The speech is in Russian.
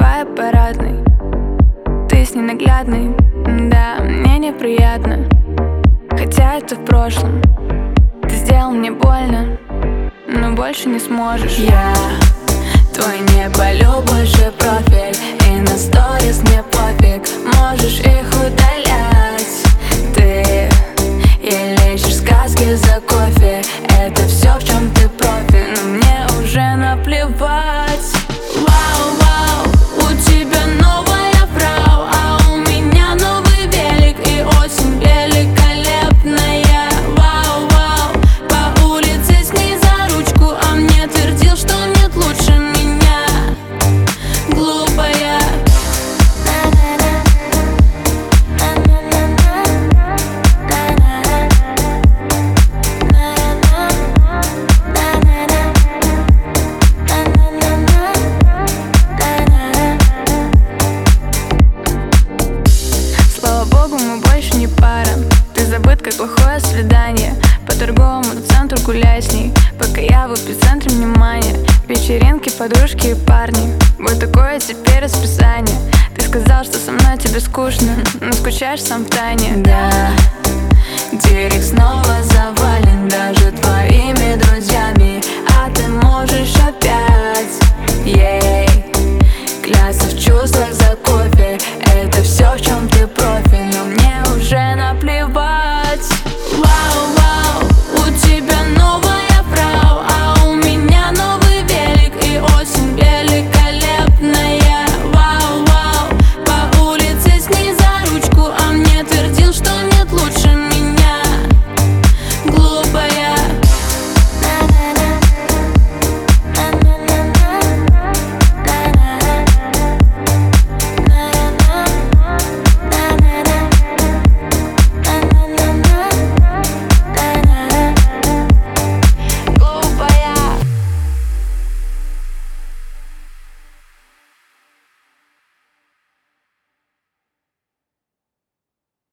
твоей парадной. Ты с ненаглядной, да, мне неприятно. Хотя это в прошлом. Ты сделал мне больно, но больше не сможешь. Я твой не полю больше профиль, и на сторис мне пофиг, можешь их удалять. Ты еле ищешь сказки за кофе, это все, в чем ты профи, но мне уже наплевать. Вау-вау, у тебя новая фрау, а у меня новый велик и осень великолепная. Вау-вау, по улице с ней за ручку, а мне твердил, что нет лучше меня. Глупая. Слава богу, мы больше не пара. Ты забыт, как плохое свидание. По торговому центру гуляй с ней, пока я в эпицентре внимания. Вечеринки, подружки и парни, вот такое теперь расписание. Ты сказал, что со мной тебе скучно, но скучаешь сам в тайне. Да, директ снова завален даже твоими друзьями, а ты можешь опять.